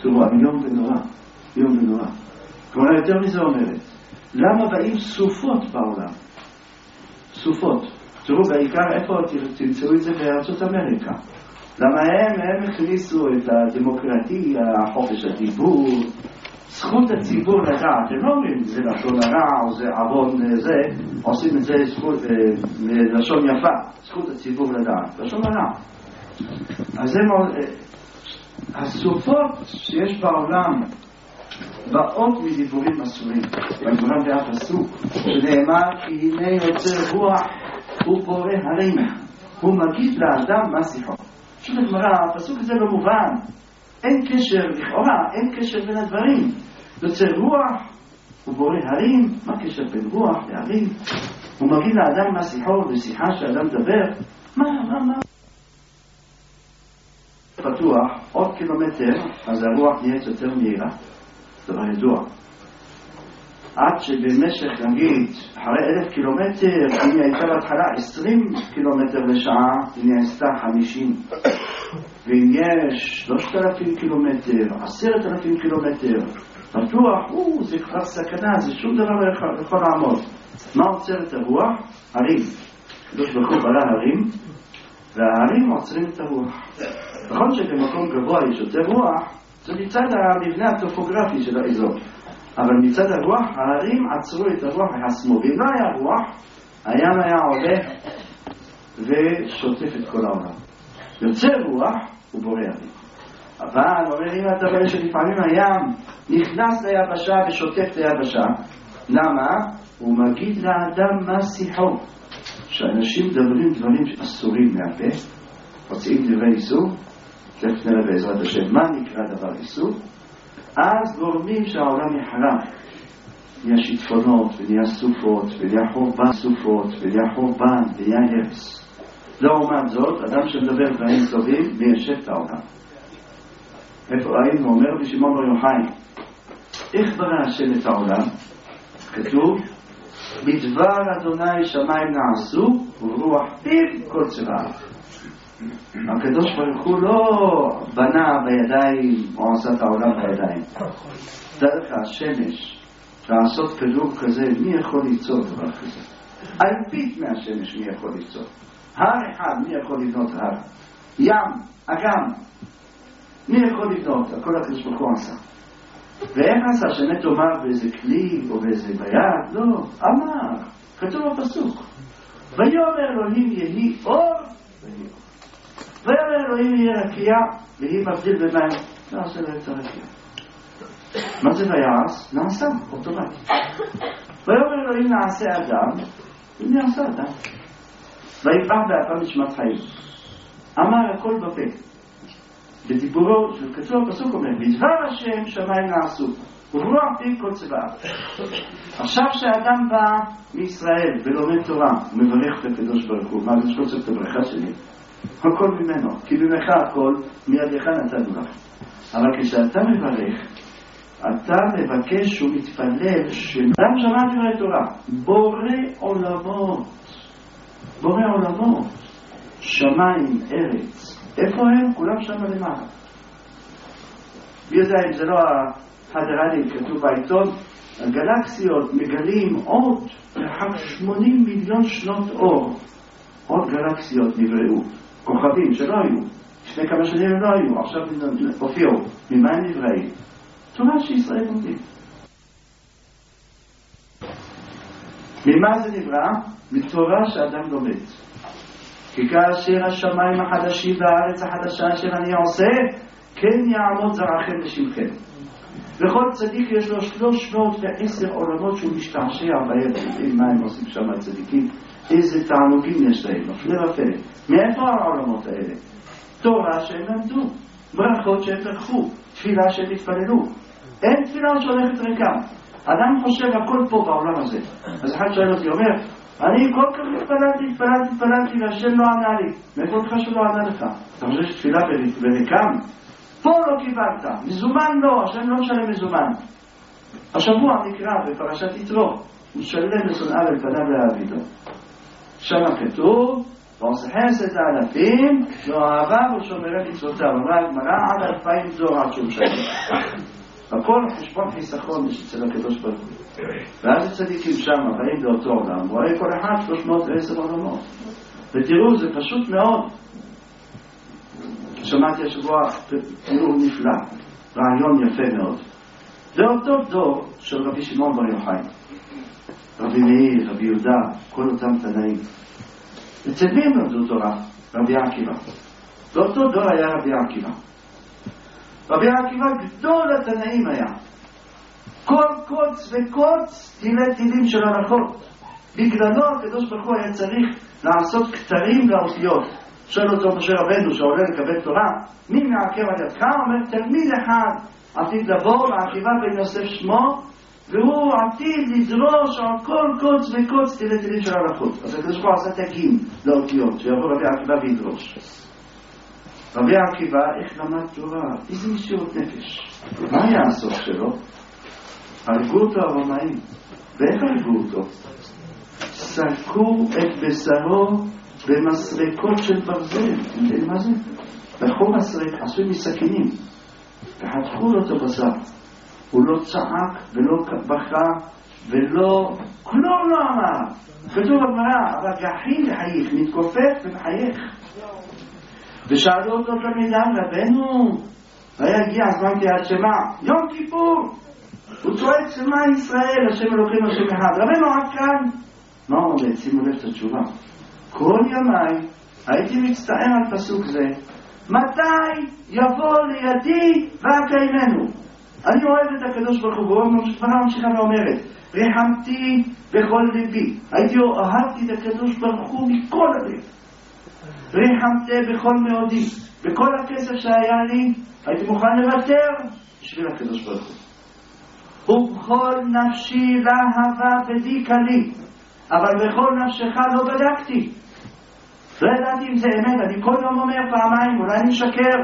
תראו, איום ונורא, איום ונורא. כלומר, יותר מזה אומרת, למה באים סופות בעולם? סופות. תראו, בעיקר איפה תמצאו את זה בארצות אמריקה. למה הם הכניסו את הדמוקרטיה, חופש הדיבור, זכות הציבור לדעת. הם לא אומרים, זה לשון הרע, או זה עוון, זה, עושים את זה לשון יפה, זכות הציבור לדעת, לשון הרע. אז הסופות שיש בעולם באות מדיבורים אסורים. בגמרא והפסוק שנאמר כי הנה יוצר רוח ובורא הרים, הוא מגיד לאדם מה שיחו. שוב הגמרא, הפסוק הזה במובן, אין קשר, לכאורה אין קשר בין הדברים. יוצר רוח ובורא הרים, מה קשר בין רוח להרים? הוא מגיד לאדם מה שיחו, ושיחה שאדם דבר, מה? פתוח עוד קילומטר, אז הרוח נהיית יותר מהירה. דבר ידוע. עד שבמשך, נגיד, אחרי 1,000 קילומטר, אם היא הייתה בהתחלה 20 קילומטר לשעה, היא נעשתה 50. ואם יש 3,000 קילומטר, 10,000 קילומטר, פתוח, זה כבר סכנה, זה שום דבר לא יכול לעמוד. מה עוצר את הרוח? הרים. קדוש ברוך הוא ברא הרים, וההרים עוצרים את הרוח. נכון שבמקום גבוה יש יותר רוח, זה מצד המבנה הטופוגרפי של האזור. אבל מצד הרוח, ההרים עצרו את הרוח והשמאל. ואם לא היה רוח, הים היה עולה ושוטף את כל העולם. יוצר רוח ובורא הרים. אבל אומרים אתה רואה שלפעמים הים נכנס ליבשה ושוטף את היבשה. למה? הוא מגיד לאדם מה שיחו. שאנשים מדברים דברים אסורים מהפה, מוצאים דברי איסור, תכף נראה בעזרת השם מה נקרא דבר איסור, אז גורמים שהעולם יחרב. נהיה שיטפונות ונהיה סופות ונהיה חורבן סופות ונהיה חורבן ונהיה הרס. לעומת זאת, אדם שמדבר דברים טובים מיישב את העולם. איפה ראינו אומר בשמעון בר יוחאי, איך ברא השם את העולם? כתוב בדבר אדוני שמיים נעשו וברוח פיו כל צבאה. הקדוש ברוך הוא לא בנה בידיים או עשה את העולם בידיים. דרך השמש לעשות כדור כזה, מי יכול ליצור דבר כזה? אלפית מהשמש מי יכול ליצור? הר אחד מי יכול לבנות הר? ים, אגם, מי יכול לבנות? הכל הקדוש ברוך הוא עשה. ואיך עשה? שמת אומר באיזה כלי או באיזה ביד? לא, אמר, כתוב בפסוק ויאמר אלוהים יהי אור ויהי אור. ויאמר אלוהים יהיה רקיע והיא מבדיל במים. נעשה להם את הרקיע. מה זה ויעש? נעשה, אוטומטית. ויאמר אלוהים נעשה אדם ונעשה אדם. ויפח באפם נשמת חיים. אמר הכל בפה. בדיבורו של כתוב הפסוק אומר בדבר השם שמיים נעשו וברוח פיו כל צבאה. עכשיו שהאדם בא מישראל ולומד תורה ומברך את הקדוש ברוך הוא, מה זה שכל את הברכה שלי? הכל ממנו, כי ממך הכל מידיך נתנו לך. אבל כשאתה מברך אתה מבקש ומתפלל שאדם שמע דברי תורה, בורא עולמות, בורא עולמות, שמיים, ארץ, איפה הם? כולם שם למעלה. מי יודע אם זה לא הפדרלים, כתוב בעיתון, הגלקסיות מגלים עוד 80 מיליון שנות אור. עוד גלקסיות נבראו, כוכבים שלא היו. לפני כמה שנים הם לא היו, עכשיו הופיעו. ממה הם נבראים? תורה שישראל מודים. ממה זה נברא? מתורה שאדם לומד. כי כאשר השמיים החדשים והארץ החדשה אשר אני עושה, כן יעמוד זרעכם לשמכם. וכל צדיק יש לו 310 עולמות שהוא משתעשע בהם. מה הם עושים שם הצדיקים? איזה תענוגים יש להם, הפלא ופלא. מאיפה העולמות האלה? תורה שהם למדו, ברכות שהם ברכו, תפילה שהם התפללו. אין תפילה שהולכת ריקה. אדם חושב הכל פה בעולם הזה. אז אחד שואל אותי, אומר, אני כל כך התפללתי והשם לא ענה לי. מאיפה לך שהוא לא ענה לך? אתה חושב שתפילה בריקם? פה לא קיבלת, מזומן לא, השם לא משלם מזומן. השבוע נקרא בפרשת יתרו, משלם לשונאיו אל פניו להעבידו. שם כתוב, ועושה חסד לאלפים, ואוהביו ושומרי מצוותיו. אמרה הגמרא עד 2000 דור עד שהוא משלם. הכל חשבון חיסכון יש אצל הקדוש ברוך הוא. ואז הצדיקים שם באים לאותו עולם, ורואה כל אחד 310 עולמות. ותראו, זה פשוט מאוד. שמעתי השבוע תיאור נפלא, רעיון יפה מאוד. זה אותו דור של רבי שמעון בר יוחאי, רבי מאיר, רבי יהודה, כל אותם תנאים. אצל מי הם למדו תורה? רבי עקיבא. באותו דור היה רבי עקיבא. רבי עקיבא גדול התנאים היה. כל קוץ וקוץ תילי תילים של הלכות. בגללו הקדוש ברוך הוא היה צריך לעשות כתרים לאותיות. שואל אותו משה רבנו שעולה לקבל תורה, מי מעכב על ידך? אומר תלמיד אחד עתיד לבוא, ועקיבא בן יוסף שמו, והוא עתיד לדרוש על כל קוץ וקוץ תילי תילים של הלכות. אז הקדוש ברוך הוא עשה תגים לאותיות, שיבוא רבי עקיבא וידרוש. רבי עקיבא, איך למד תורה? איזה מסירות נפש. מה היה הסוף שלו? הרגו אותו הרומאים. ואיך הרגו אותו? סרקו את בשרו במסרקות של ברזל. יודעים מה זה? לקחו מסרק, עשו מסכינים, וחתכו לו את הבשר. הוא לא צעק ולא בכה ולא כלום לא אמר. כתוב בגמרא, אבל גחיל לחייך, מתכופף ומחייך. ושאלו אותו תלמידיו, רבנו, והיה הגיע הזמן תיאת שמע, יום כיפור, הוא צועק שמע ישראל, השם אלוקים השם אחד. רבנו עד כאן. מה הוא אומר? שימו לב את התשובה. כל ימיי הייתי מצטער על פסוק זה, מתי יבוא לידי ואקיימנו. אני אוהב את הקדוש ברוך הוא, והוא ממשיכה ואומרת, רחמתי בכל ליבי. אהבתי את הקדוש ברוך הוא מכל הלב. רחמתי בכל מאודי. בכל הכסף שהיה לי, הייתי מוכן לוותר בשביל הקדוש ברוך הוא. ובכל נפשי להבה בדיקה לי. אבל בכל נפשך לא בדקתי. לא ידעתי אם זה אמת, אני כל יום אומר פעמיים, אולי אני שקר.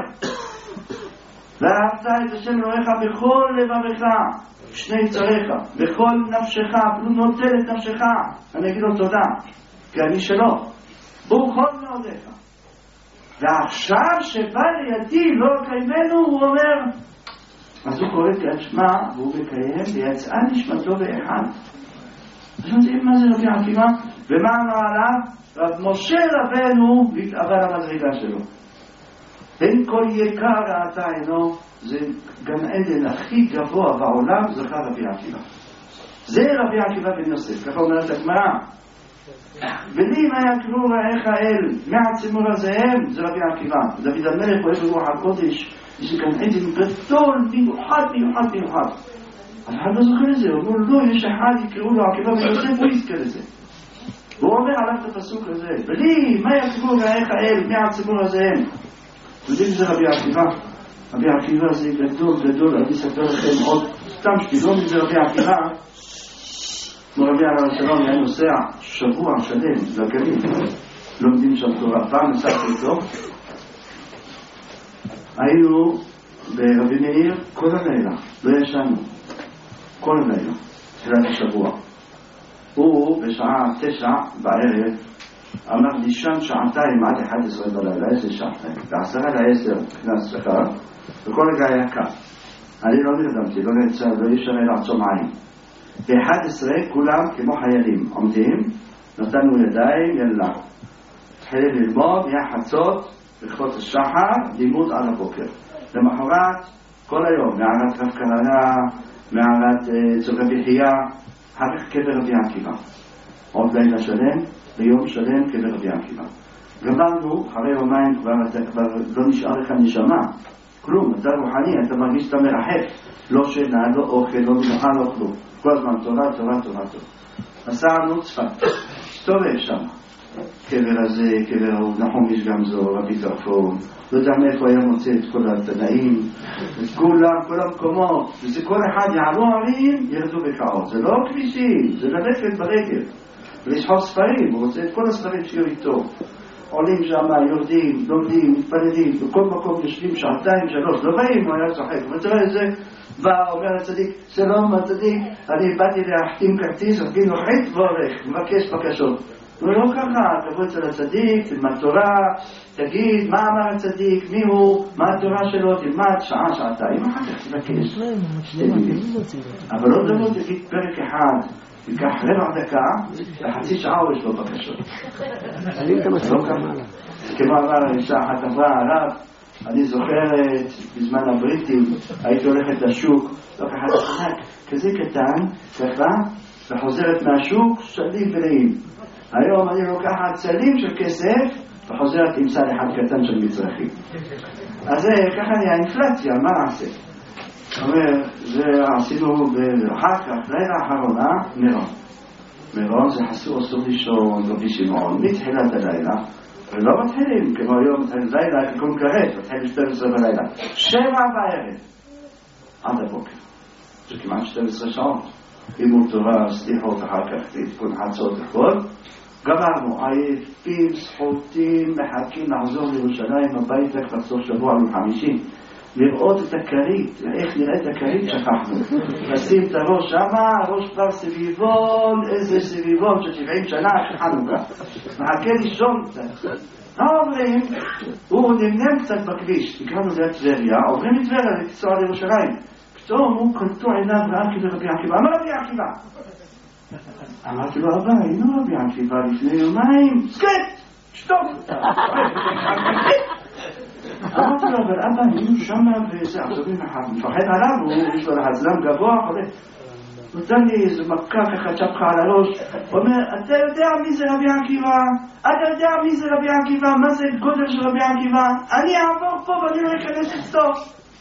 ואהבת את השם אלוהיך בכל לבבך, שני צריך, בכל נפשך, אפילו נוטל את נפשך, אני אגיד לו תודה, כי אני שלו. ובכל מאודיך. ועכשיו שבא לידי לא קיימנו, הוא אומר, אז הוא קורא את שמע, והוא מקיים, ויצאה נשמתו באחד. אז יודעים מה זה רבי עקיבא? ומה אמר עליו? רב משה רבנו התאבל המדרגה שלו. אין כל יקר ראתה עינו, זה גן עדן הכי גבוה בעולם, זכה רבי עקיבא. זה רבי עקיבא בן יוסף, ככה אומרת הגמרא. ולי מה יקרו רעיך אל מהצימור הזהם, זה רבי עקיבא. דוד המלך אוהב ברוח הקודש, זה גן עדן גדול, מיוחד. אף אחד לא זוכר לזה, הוא אומר לא, יש אחד יקראו לו עקיבא בן יוסף, הוא יזכר לזה. והוא אומר עליו את הפסוק הזה, ולי מה יקרו רעיך אל מהצימור הזהם. יודעים שזה רבי עקיבא. רבי עקיבא זה גדול, אני אספר לכם עוד סתם שתדעו מזה רבי עקיבא. כמו רבי עליו השלום היה נוסע שבוע שלם לגליל, לומדים שם תורה. פעם נסעתי איתו, היינו ברבי מאיר כל הלילה, לא ישנו, כל הלילה, תחילת השבוע. הוא בשעה 9 בערב אמר לישון שעתיים עד 11 בלילה, איזה שעתיים, ב10:50 כנס שכר, וכל רגע היה קר. אני לא נרדמתי, לא נרצה, לא ישנה לעצום עין. ב11 כולם כמו חיילים עומדים, נתנו ידיים, יאללה. התחילים ללמוד, היה חצות, לכבוד השחר, לימוד על הבוקר. למחרת, כל היום, מערת רב כהנא, מערת צור רבי חייא, אחר קבר רבי עקיבא. עוד לילה שלם, ביום שלם קבר רבי עקיבא. גמרנו, אחרי יומיים כבר לא נשאר לך נשמה, כלום, אתה רוחני, אתה מרגיש שאתה מרחף, לא שינה, לא אוכל, לא מנוחה, לא כלום. כל הזמן תורה. נסענו צפת, הסתובב שם. קבר הזה, קבר ההוא, נחום יש גם זו, רבי טרפון, לא יודע מאיפה היה מוצא את כל התנאים, את כולם, כל המקומות, וזה כל אחד יעלו ערים, ירדו בקעות. זה לא כבישים, זה ללכת ברגל. ולשחור ספרים, הוא רוצה את כל הספרים שיהיו איתו. עולים שם, יורדים, לומדים, מתפללים, בכל מקום יושבים שעתיים, 3, לא באים, הוא היה צוחק. ותראה את זה, בא, אומר הצדיק, שלום הצדיק, אני באתי להחתים כרטיס, אפילו חית ועורך, מבקש בקשות. ולא ככה, תבוא אצל הצדיק, תלמד תורה, תגיד מה אמר הצדיק, מי הוא, מה התורה שלו, תלמד שעה, שעתיים, אחר כך תבקש. אבל לא דבור תגיד פרק אחד, תיקח רבע דקה, וחצי שעה הוא יש לו בקשות. כמו אמר האישה אחת אמרה, הרב, אני זוכרת בזמן הבריטים, הייתי הולכת לשוק, לא ככה כזה קטן, ככה, וחוזרת מהשוק, סלים מלאים. היום אני לוקחת סלים של כסף, וחוזרת עם סל אחד קטן של מצרכים. אז ככה נהיה אינפלציה, מה נעשה? אומר, זה עשינו אחר כך, לילה האחרונה, מירון זה אסור לישון, רבי שמעון, מתחילת הלילה, ולא מתחילים, כמו היום מתחיל לילה, כגון כרת, מתחיל 12 בלילה, 7 בערב, עד הבוקר. זה כמעט 12 שעות. לימוד תורה, סליחות, אחר כך תיקון חצות הכל. גמרנו, עייפים, סחוטים, מחכים לחזור לירושלים הביתה כבר סוף שבוע ל50. לראות את הכרית, איך נראית הכרית שכחנו. לשים את הראש שמה, הראש כבר סביבון, איזה סביבון של 70 שנה שחנוכה. מחכה לישון קצת. מה אומרים? הוא נמנם קצת בכביש, נקראנו זה טבריה, עוברים מטבריה לנסוע לירושלים. פתאום הוא קלטו עיניו ראה רבי עקיבא. אמר רבי עקיבא. אמרתי לו, אבא, הנה רבי עקיבא לפני יומיים. סקט! שטוף! אמרתי לו, אבל אבא, היינו שמה וזה, עכשיו מפחד עליו, יש לו לחצלם גבוה, נותן לי איזו מכה ככה צ'פחה על הראש, אומר, אתה יודע מי זה רבי עקיבא? אתה יודע מי זה רבי עקיבא? מה זה גודל של רבי עקיבא? אני אעבור פה ואני לא אכנס אצלו.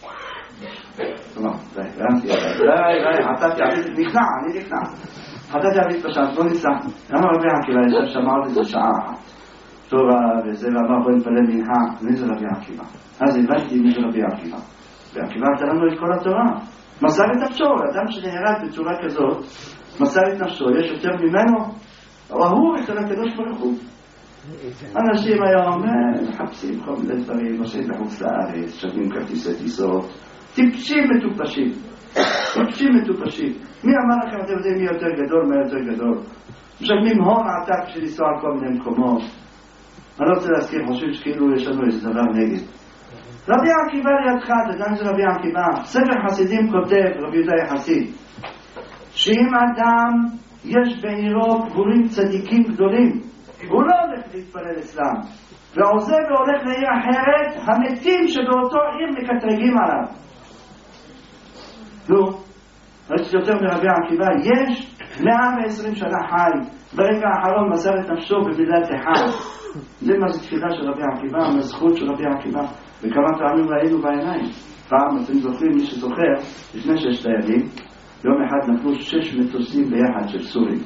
די, חטאתי עבית, נכנע, אני נכנע. חטאתי עבית פשט, בוא ניסע. למה רבי עקיבא ישב שם עוד איזה שעה אחת? תורה וזה ואמר בוא נפלל מנחה, מי זה רבי עקיבא? אז הבנתי מי זה רבי עקיבא. רבי עקיבא נתן לנו את כל התורה. מסר את נפשו, אדם שנהרג בצורה כזאת, מסר את נפשו, יש יותר ממנו, אבל הוא אצל הקדוש ברוך הוא. אנשים היום מחפשים כל מיני דברים, נוסעים לחוץ לארץ, שווים כרטיסי טיסות, טיפשים מטופשים. טיפשים מטופשים. מי אמר לכם, אתם יודעים מי יותר גדול, מה יותר גדול? משלמים הון עתק בשביל לנסוע על כל מיני מקומות. אני לא רוצה להזכיר, חושבים שכאילו יש לנו איזה דבר נגד. רבי עקיבא לידך, אתה יודע זה רבי עקיבא. ספר חסידים כותב, רבי יהודה יחסיד, שאם אדם יש בעירו קבורים צדיקים גדולים, הוא לא הולך להתפלל אצלם, ועוזב והולך לעיר אחרת, המתים שבאותו עיר מקטרגים עליו. נו, יש יותר מרבי עקיבא, יש 120 שנה חי, ברגע האחרון מסר את נפשו במילת אחד. זה מה זה תפילה של רבי עקיבא, מה זכות של רבי עקיבא. וכמה פעמים ראינו בעיניים. פעם, אתם זוכרים, מי שזוכר, לפני 6 לילים, יום אחד נפלו 6 מטוסים ביחד של סורים.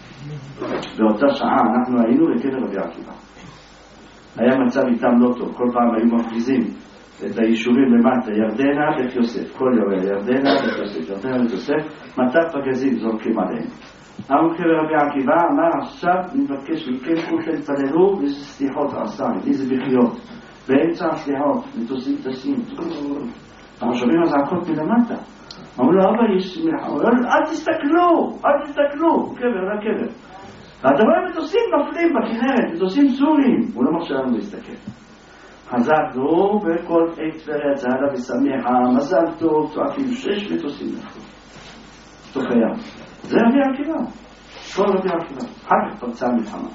באותה שעה אנחנו היינו לקבר רבי עקיבא. היה מצב איתם לא טוב, כל פעם היו מפגיזים את היישובים למטה, ירדנה, בית יוסף, כל יום ירדנה, בית יוסף, ירדנה, בית יוסף, מטף פגזים זורקים עליהם. אמרו קבר רבי עקיבא, אמר עכשיו נבקש מכם כולכם תפללו, וזה סליחות עשה, איזה בחיות. באמצע הסליחות, מטוסים טסים, אנחנו שומעים הזעקות מלמטה. אמרו לו, אבא יש מלחמה, אל תסתכלו, קבר, לא קבר. ואתה רואה מטוסים נופלים בכנרת, מטוסים סוריים, הוא לא מרשה לנו להסתכל. חזרנו, וכל עת טבריה צהלה ושמחה, מזל טוב, צועקים 6 מטוסים נפלו. תוך הים. זה רבי עקיבא, כל רבי עקיבא, אחר כך פרצה מלחמה.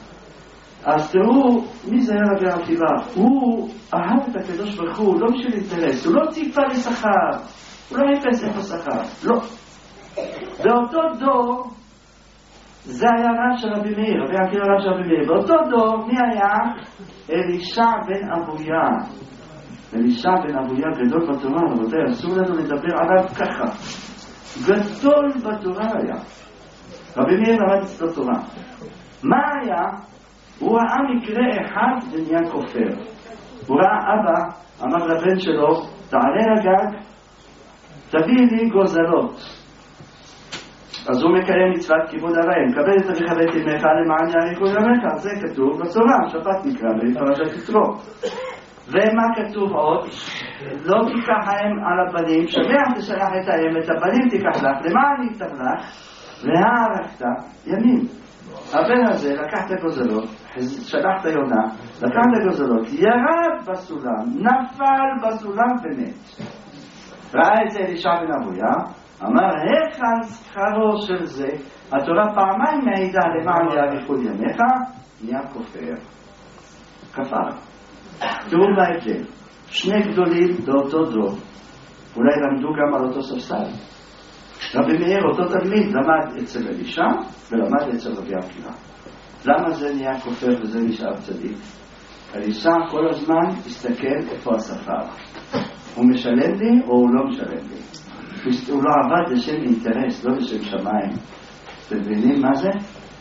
אז תראו, מי זה היה רבי עקיבא? הוא אהב את הקדוש ברוך הוא, לא בשביל אינטרס, הוא לא ציפה לשכר, הוא לא יפס איפה שכר, לא. באותו דור, זה היה רב של רבי מאיר, רבי עקיבא רב של רבי מאיר. באותו דור, מי היה? אלישע בן אבויה. אלישע בן אבויה גדול בתורה, רבותי, אסור לנו לדבר עליו ככה. גדול בתורה היה. רבי מאיר למד אצלו תורה. מה היה? הוא ראה מקרה אחד ונהיה כופר. הוא ראה אבא, אמר לבן שלו, תעלה לגג, תביא לי גוזלות. אז הוא מקיים מצוות כיבוד אב, מקבל את אביך ואת אמך למען יאריכו ימיך. זה כתוב בתורה, שבת נקרא בפרשת יתרו. ומה כתוב עוד? לא תיקח האם על הבנים, שווה תשלח את האם, את הבנים תיקח לך, למען יפתח לך, והערכת ימים. הבן הזה לקח את הגוזלות, שלח את היונה, לקח את הגוזלות, ירד בסולם, נפל בסולם ומת. ראה את זה אלישע בן אבויה, אמר, היכן שכרו של זה? התורה פעמיים מעידה למען יאריכו ימיך, נהיה כופר. כפר. תראו מה ההבדל. שני גדולים באותו דור, אולי למדו גם על אותו ספסל. רבי מאיר, אותו תלמיד, למד אצל אלישע ולמד אצל רבי עקיבא. למה זה נהיה כופר וזה נשאר צדיק? אלישע כל הזמן הסתכל איפה השכר. הוא משלם לי או הוא לא משלם לי? הוא לא עבד לשם אינטרס, לא לשם שמיים. אתם מבינים מה זה?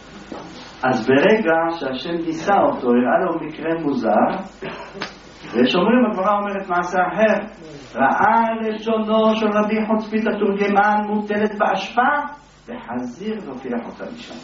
אז ברגע שהשם ניסה אותו, הראה לו מקרה מוזר, ושאומרים, הגמרא אומרת מעשה אחר, ראה לשונו של רבי חוצפית התורגמן מוטלת באשפה, וחזיר והופיח אותה משם.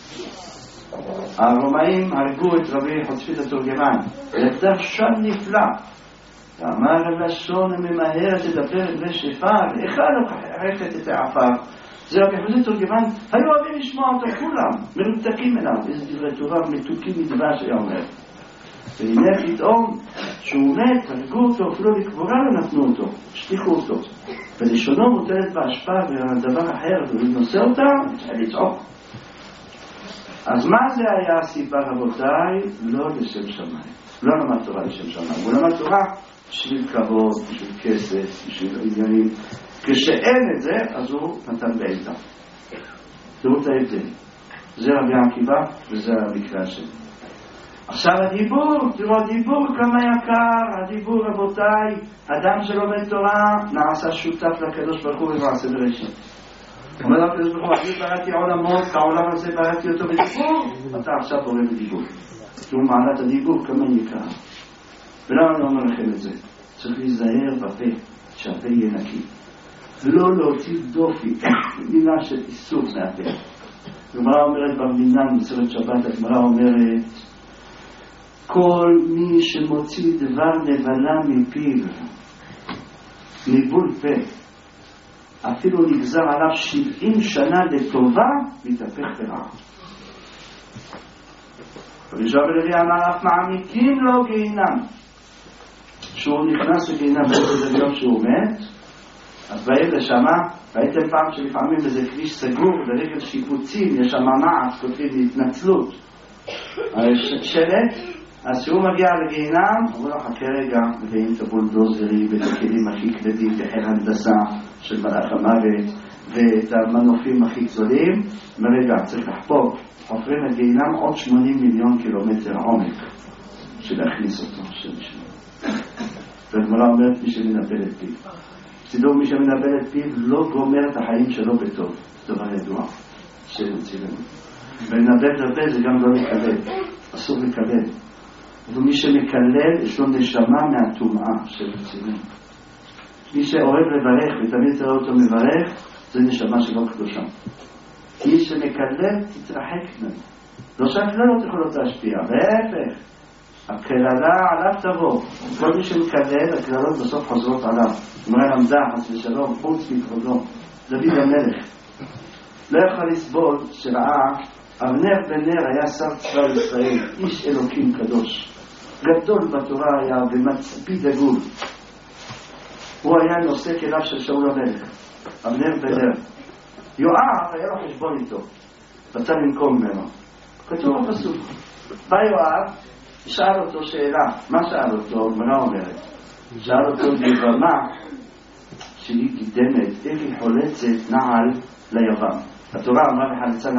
הרומאים הרגו את רבי חוצפית התורגמן, לדרשן נפלא. ואמר לשון ממהרת לדבר את בשפר, איך לא חרפת את העפר? זה רבי חוצפית התורגמן, היו אוהבים לשמוע אותו כולם, מרותקים אליו, איזה דברי תורה מתוקים מדבש היה אומר. והנה פתאום שהוא מת, הרגו אותו, אפילו לקבורה לא נתנו אותו, השליחו אותו. ולשונו מוטלת בהשפעה והדבר אחר, הוא נושא אותה, צריך לצעוק. אז מה זה היה הסיבה רבותיי? לא לשם שמיים. לא למד תורה לשם שמיים. הוא למד תורה בשביל כבוד, בשביל כסף, בשביל עניינים. כשאין את זה, אז הוא נתן בעידה. תראו את ההבדל. זה רבי עקיבא וזה המקרה השני. עכשיו הדיבור, תראו הדיבור כמה יקר, הדיבור רבותיי, אדם שלומד תורה נעשה שותף לקדוש ברוך הוא במעשה בראשית. אומר לקדוש ברוך הוא, אני בראתי עולמות, העולם הזה בראתי אותו בדיבור, אתה עכשיו בורא בדיבור. תראו מעלת הדיבור כמה יקר. ולמה אני אומר לכם את זה? צריך להיזהר בפה, שהפה יהיה נקי. לא להוציא דופי, מילה של איסור מהפה. הגמרא אומרת במינן, מסורת שבת, הגמרא אומרת, כל מי שמוציא דבר נבלה מפיו, ניבול פה, אפילו נגזר עליו 70 שנה לטובה, מתהפך ברע. רבי לוי אמר, אף מעמיקים לו גיהינם. כשהוא נכנס לגיהינם באיזה יום שהוא מת, אז באים לשמה, ראיתם פעם שלפעמים איזה כביש סגור, לרגל שיפוצים, יש שם מעט, כותבים להתנצלות. שלט, אז שהוא מגיע לגיהינם, הוא לא חכה רגע, מביאים את הבולדוזרים ואת הכלים הכי כבדים בחיל הנדסה של מלאך המוות ואת המנופים הכי גדולים. מרגע, צריך לחפור, חופרים את גיהינם עוד 80 מיליון קילומטר עומק של להכניס אותו. והגמרא אומרת מי שמנבל את פיו. תדעו, מי שמנבל את פיו לא גומר את החיים שלו בטוב. זה דבר ידוע שנוציא לנו. ולנבל את הפה זה גם לא לקבל, אסור לקבל. ומי שמקלל יש לו נשמה מהטומאה של הצירים. מי שאוהב לברך ותמיד תראה אותו מברך, זה נשמה שלא קדושה. מי שמקלל תתרחק ממנו. לא שהקללות יכולות להשפיע, להפך. הקללה עליו תבוא. כל מי שמקלל, הקללות בסוף חוזרות עליו. אומר למדה, חס ושלום, חוץ מכבודו. דוד המלך לא יכול לסבול שראה אבנר בן נר היה שר צבא ישראל, איש אלוקים קדוש. גדול בתורה היה ומצפי דגול. הוא היה נושא כליו של שאול המלך, אבנר בן נר. יואב היה לו חשבון איתו, רצה לנקום ממנו. כתוב בפסוק. בא יואב, שאל אותו שאלה. מה שאל אותו? הגמרא אומרת. שאל אותו בבמה שהיא קידמת, איך היא חולצת נעל ליבם. התורה אמרה לחליצה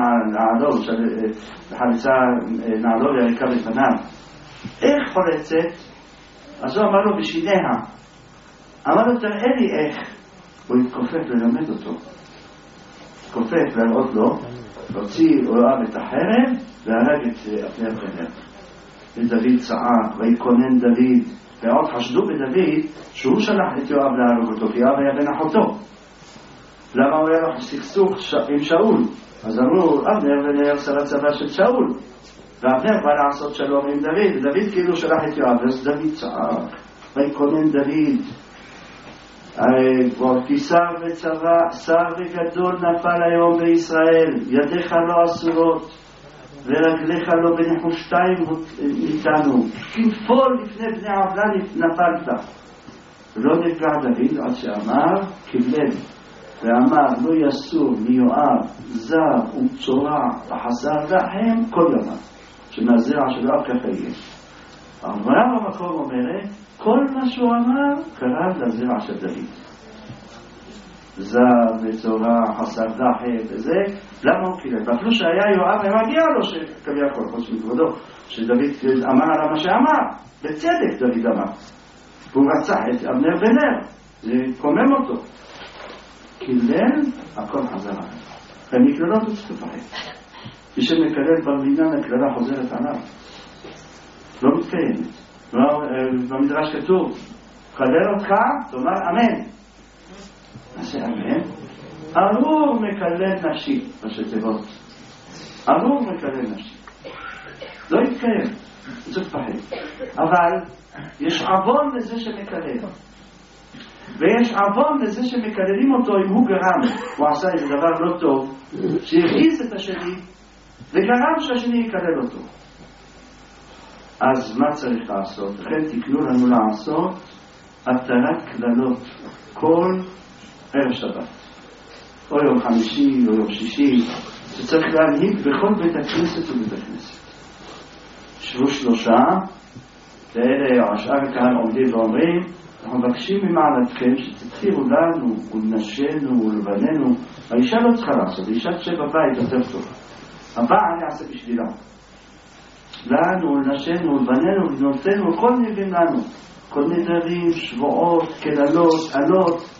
נעלו יריקה בפניו. איך חולצת? אז הוא אמר לו בשיניה. אמר לו תראה לי איך. הוא התכופף ללמד אותו. התכופף להראות לו, הוציא יואב את החרב והרג את אבנר בן נר. ודוד צעק ויקונן דוד, ועוד חשדו בדוד שהוא שלח את יואב להרוג אותו, כי יואב היה בן אחותו. למה הוא היה לו סכסוך עם שאול? אז אמרו, אבנר בן נר שר הצבא של שאול, ואבנר בא לעשות שלום עם דוד, ודוד כאילו שלח את יואב, אז דוד צעק ויקונן דוד, כי שר וצבא, שר וגדול נפל היום בישראל, ידיך לא אסורות, ורגליך לא בנחושתיים ניתנו, כנפול לפני בני עוולה נפלת. ולא נפגע דוד עד שאמר קיבל, ואמר לא יסור מיואב זר ומצורע וחסר רחם כל ימיו, שמהזרע שלו ככה יהיה. הגמרא במקום אומרת כל מה שהוא אמר קרה לזרע של דוד, זר וצורע חסר רחם וזה. למה הוא קיבל? ואפילו שהיה יואב ומגיע לו שכביכול חוץ מכבודו שדוד אמר על מה שאמר, בצדק דוד אמר, והוא רצח את אבנר בנר, זה קומם אותו. קילל, הכל חזר עליו. ומקללות הוא צריך לפחד. מי שמקלל במדינה, הקללה חוזרת עליו. לא מתקיימת. במדרש כתוב, קלל אותך, תאמר אמן. מה זה אמן? ארור מקלל נפשי, בשתיבות. ארור מקלל נפשי. לא יתקיים, צריך לפחד. אבל יש עוון לזה שמקלל. ויש עוון לזה שמקללים אותו אם הוא גרם, הוא עשה איזה דבר לא טוב, שהרגיז את השני, וגרם שהשני יקלל אותו. אז מה צריך לעשות? לכן תקנו לנו לעשות התרת כללות כל ערב שבת. או יום חמישי או יום שישי, שצריך להנהיג בכל בית הכנסת ובית הכנסת. שבו 3, ואלה השאר הקהל עומדים ואומרים, אנחנו מבקשים ממעלתכם שתצירו לנו ולנשנו ולבננו. האישה לא צריכה לעשות, האישה תשב בבית יותר טוב, הבעל יעשה בשבילה. לנו ולנשנו ולבננו ולבנותינו, כל נביאים לנו, כל נדרים, שבועות, כללות, עלות,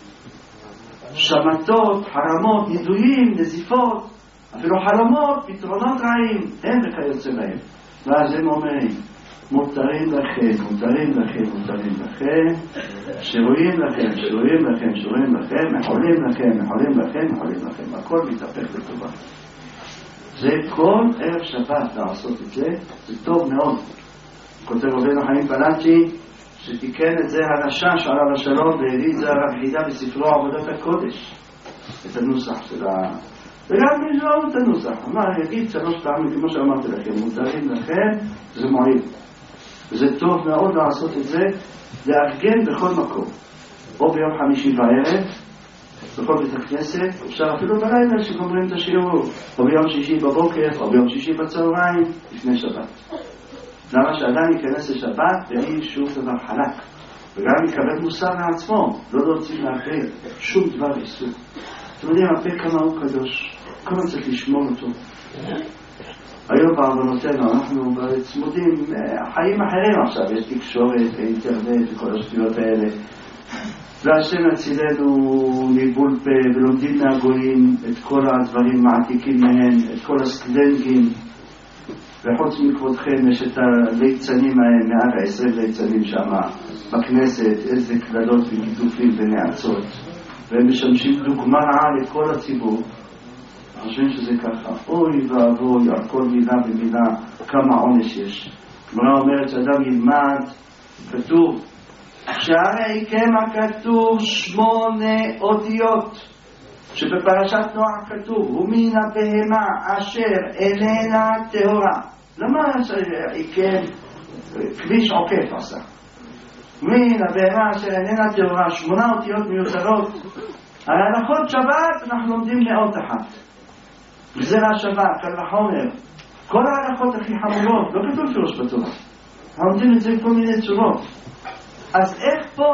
שמתות, חרמות, נידויים, נזיפות, אפילו חלומות, פתרונות רעים, אין וכיוצא בהם. ואז הם אומרים, מותרים לכם, מותרים לכם, מותרים לכם, שרויים לכם, שרויים לכם, שרויים לכם, מחולים לכם, מחולים לכם, מחולים לכם. הכל מתהפך לטובה. זה כל ערב שבת לעשות את זה, זה טוב מאוד. כותב רבנו חיים פלנצ'י, שתיקן את זה הרשש עליו השלום, והביא את זה הרב חידה בספרו עבודת הקודש, את הנוסח של וגם מי לא את הנוסח, אמר, יגיד 3 פעמים, כמו שאמרתי לכם, מותרים לכם, זה מועיל. וזה טוב מאוד לעשות את זה, לארגן בכל מקום. או ביום חמישי בערב, בכל בית הכנסת, אפשר אפילו בלילה שגומרים את השיעור, או ביום שישי בבוקר, או ביום שישי בצהריים, לפני שבת. למה שאדם ייכנס לשבת ואין שום דבר חלק, וגם יקבל מוסר לעצמו, לא להוציא מהפה שום דבר איסור. אתם יודעים, הפה כמה הוא קדוש, כמה צריך לשמור אותו. היום בעוונותינו אנחנו צמודים חיים אחרים עכשיו, יש תקשורת ואינטרנט וכל השטויות האלה, והשם הצילנו ניבול פה ולומדים מהגויים את כל הדברים מעתיקים מהם, את כל הסקלנגים, וחוץ מכבודכם יש את הליצנים ההם, 120 ליצנים שם בכנסת, איזה כללות וגידופים ונעצות, והם משמשים דוגמה רעה לכל הציבור. חושבים שזה ככה, אוי ואבוי על כל מילה ומילה כמה עונש יש. גמרא אומרת שאדם ילמד, כתוב שהרי כמה כתוב 8 אותיות, שבפרשת נוח כתוב ומן הבהמה אשר איננה טהורה. למה עיקם כביש עוקף עשה? מן הבהמה אשר איננה טהורה, 8 אותיות מיותרות. על הלכות שבת אנחנו לומדים מאות אחת, גזירה שבת, קל וחומר, כל ההלכות הכי חמורות, לא כתוב פירוש בתורה, אנחנו לומדים את זה בכל מיני צורות. אז איך פה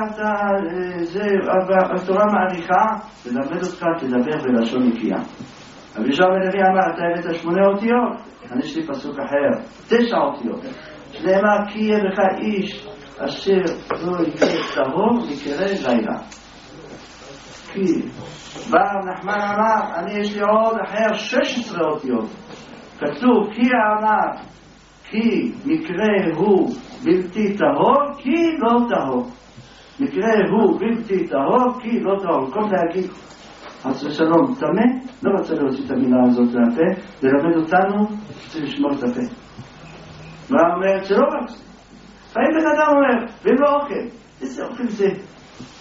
התורה מעריכה? ללמד אותך, תדבר בלשון נקייה. אבל ישר בלוי אמר, אתה הבאת 8 אותיות, אני יש לי פסוק אחר, 9 אותיות, שנאמר כי יהיה בך איש אשר לא יהיה טהור יקרא לילה. כי בא נחמן אמר, אני יש לי עוד אחר 16 אותיות, כתוב כי אמר כי מקרה הוא בלתי טהור, כי לא טהור. מקרה הוא בלתי טהור, כי לא טהור. במקום להגיד חס ושלום טמא, לא רוצה להוציא את המילה הזאת מהפה, ללמד אותנו שצריך לשמור את הפה. מה אומרת? שלא רוצה. פעמים בן אדם אומר, ואם לא אוכל, איזה אוכל זה?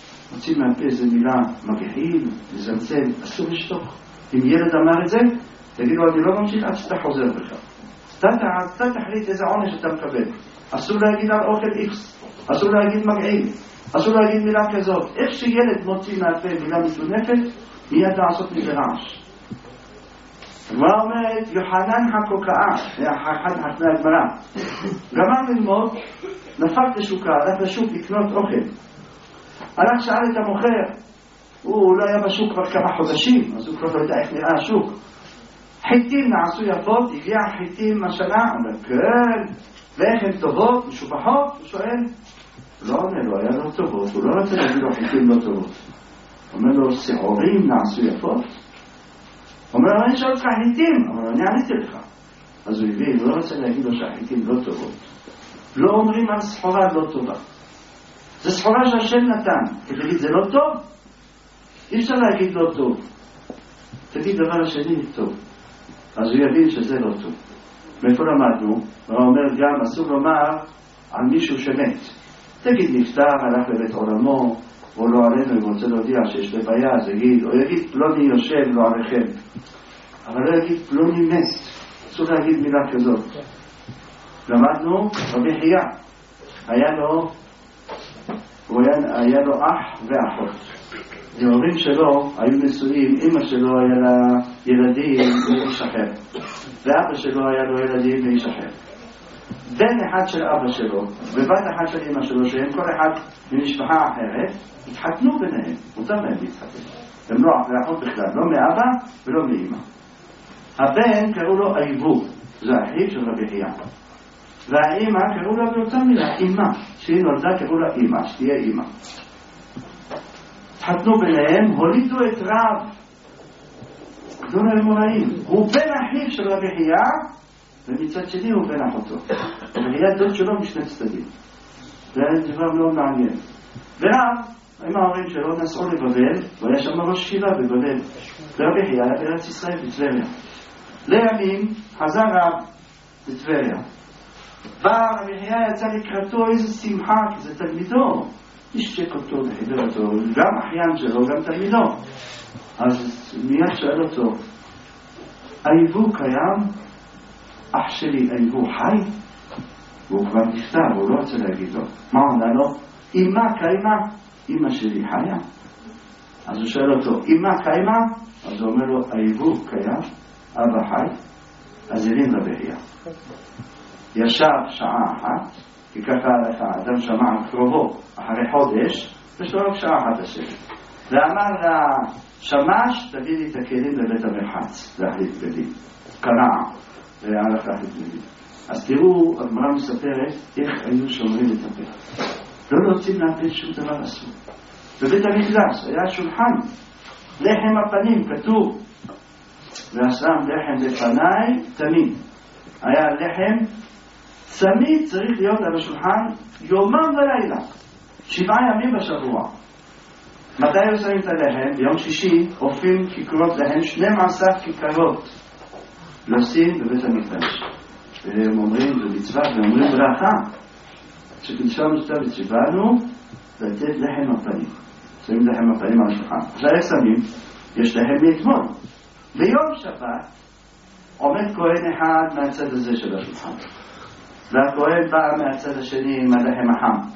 מוצאים מהפה איזה מילה מגעיל, מזלזל, אסור לשתוק. אם ילד אמר את זה, תגיד לו, אני לא ממשיך עד שאתה חוזר בך. אתה תחליט איזה עונש אתה מקבל. אסור להגיד על אוכל איקס, אסור להגיד מגעיל, אסור להגיד מילה כזאת. איך שילד מוציא מהפה מילה מטונפת, מיד לעשות מזה רעש. הגמרא אומרת, יוחנן הקוקאה, אחד מחכמי הגמרא, גמר ללמוד, נפל לשוקה, הלך לשוק לקנות אוכל. הלך שאל את המוכר, הוא לא היה בשוק כבר כמה חודשים, אז הוא כבר לא יודע איך נראה השוק. חיטים נעשו יפות, הגיע חיטים השנה, אומר, כן, ואיך הן טובות, משובחות? הוא שואל, לא עונה לו, היה לא טובות, הוא לא רוצה להגיד לו חיטים לא טובות. אומר לו, שעורים נעשו יפות? אומר לו, אני שואל אותך חיטים, אבל אני עניתי לך. אז הוא הביא, הוא לא רוצה להגיד לו שהחיטים לא טובות. לא אומרים על סחורה לא טובה. זה סחורה שהשם נתן, תגיד, זה לא טוב? אי אפשר להגיד לא טוב. תגיד דבר השני טוב. אז הוא יבין שזה לא טוב. מאיפה למדנו? הוא אומר גם, אסור לומר על מישהו שמת. תגיד נפטר, הלך לבית עולמו, או לא עלינו, אם רוצה להודיע שיש לבעיה, אז יגיד, או יגיד פלוני יושב לא עליכם. אבל לא יגיד פלוני מת. אסור להגיד מילה כזאת. למדנו, רבי חייא, היה לו אח ואחות. ההורים שלו היו נשואים, אמא שלו היה לה ילדים מאיש אחר, ואבא שלו היה לו ילדים מאיש אחר. בן אחד של אבא שלו ובת אחד של אמא שלו, שהם כל אחד ממשפחה אחרת, התחתנו ביניהם, מותר להם להתחתן. הם לא אחות בכלל, לא מאבא ולא מאמא. הבן קראו לו אייבו, זה אחיו של רבי חייא. והאמא קראו לה באותה מילה, אמא, שהיא נולדה קראו לה אמא, שתהיה אמא. התחתנו ביניהם, הולידו את רב גדול האמוראים. הוא בן אחיו של רבי חייא, ומצד שני הוא בן אחותו. רבי חייא דוד שלו משני צדדים. זה דבר מאוד מעניין. ורב, עם ההורים שלו, נסעו לבבל, והיה שם ראש שילה בבבל. ורבי חייא היה בארץ ישראל בטבריה. לימים חזר רב בטבריה. ורבי חייא יצא לקראתו איזו שמחה, כי זה תלמידו. השתק אותו וחיבר אותו, גם אחיין שלו, גם תלמידו. אז מיד שואל אותו, אייבו קיים? אח שלי אייבו חי? והוא כבר נפטר, הוא לא רוצה להגיד לו. מה עונה לו? אמא קיימה? אמא שלי חיה? אז הוא שואל אותו, אמא קיימה? אז הוא אומר לו, אייבו קיים? אבא חי? אז הבין רבי חייא. ישב שעה אחת, כי ככה הלך האדם שמע על קרובו אחרי חודש, יש לו רק שעה אחת השבת. ואמר לשמש, תביא לי את הכלים לבית המרחץ, להחליט בגדים. קרע, והלך להחליט בגדים. אז תראו, הגמרא מספרת איך היו שומרים את הפה. לא להוציא מהפה שום דבר אסור. בבית המקדש היה שולחן, לחם הפנים, כתוב, והשם לחם בפניי תמיד. היה לחם תמיד צריך להיות על השולחן יומם ולילה, 7 ימים בשבוע. מתי עושים את הלחם? ביום שישי אופים כיכרות להם 12 כיכרות לשים בבית המקדש. והם אומרים במצווה ואומרים ברכה שקידשה מצווה וציוונו לתת לחם הפנים. שמים לחם הפנים על השולחן. עכשיו איך שמים? יש לחם מאתמול. ביום שבת עומד כהן אחד מהצד הזה של השולחן, והכהן בא מהצד השני עם הלחם החם,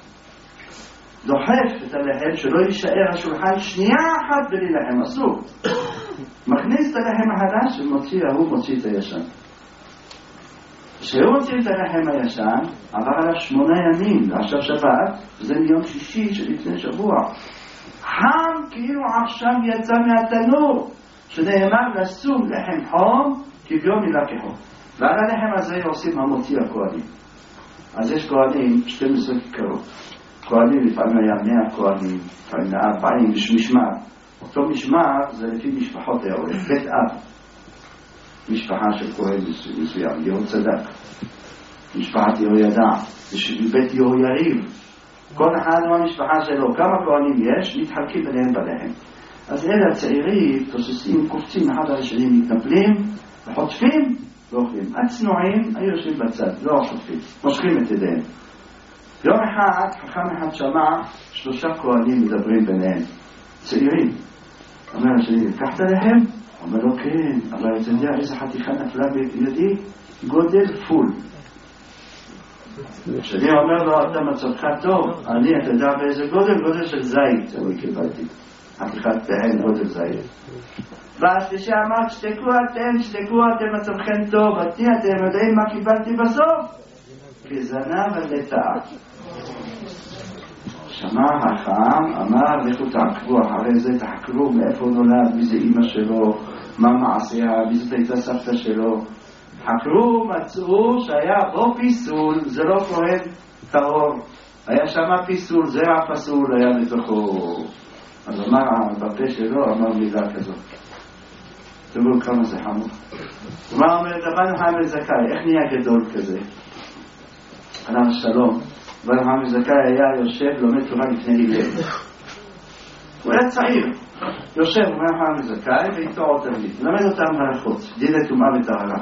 דוחף את הלחם שלא יישאר השולחן שנייה אחת בלי לחם, אסור. מכניס את הלחם החדש ומוציא, הוא מוציא את הישן. כשהוא מוציא את הלחם הישן, עבר עליו 8 ימים, ועכשיו שבת, זה מיום שישי שלפני שבוע. חם כאילו עכשיו יצא מהתנור, שנאמר לסום לחם חום כביום מלקחו. ועל הלחם הזה עושים המוציא הכהנים. אז יש כהנים 12 כיכרות. כהנים לפעמים היה 100 כהנים, לפעמים 40, יש משמר. אותו משמר זה לפי משפחות היה הולך. בית אב, משפחה של כהן מסוים, יהוד צדק. משפחת יהוידע, בית יהויריב. כל אחד מהמשפחה שלו, כמה כהנים יש, מתחלקים ביניהם בלחם. אז אלה הצעירים, תוססים, קופצים אחד על השני, מתנפלים, וחוטפים, לא אוכלים. הצנועים היו יושבים בצד, לא חוטפים, מושכים את ידיהם. יום אחד, חכם אחד שמע 3 כהנים מדברים ביניהם, צעירים. אומר השני, לקחת להם? אומר לו כן, אבל אתה יודע איזה חתיכה נפלה בידי? גודל פול. כשאני אומר לו אתה מצבך טוב, אתה יודע באיזה גודל? גודל של זית, אני קיבלתי חתיכת פעל גודל זית. והשלישי אמר שתקו אתם מצבכם טוב, אתם יודעים מה קיבלתי בסוף? כזנב על לטאה. שמע החכם, אמר לכו תעקבו אחרי זה, תחקרו מאיפה נולד, מי זה אמא שלו, מה מעשיה, מי זאת הייתה סבתא שלו. חקרו, מצאו שהיה בו פיסול, זה לא כהן טהור, היה שם פיסול, זה הפסול היה בתוכו. אז אמר בפה שלו, אמר מילה כזאת. תראו כמה זה חמור. מה אומר רבן יוחנן בן זכאי, איך נהיה גדול כזה? עליו השלום. רבן יוחנן בן זכאי היה יושב לומד תורה לפני הלל. הוא היה צעיר, יושב רבן יוחנן בן זכאי ואיתו עוד תלמיד, למד אותם הלכות, דיני טומאה וטהרה.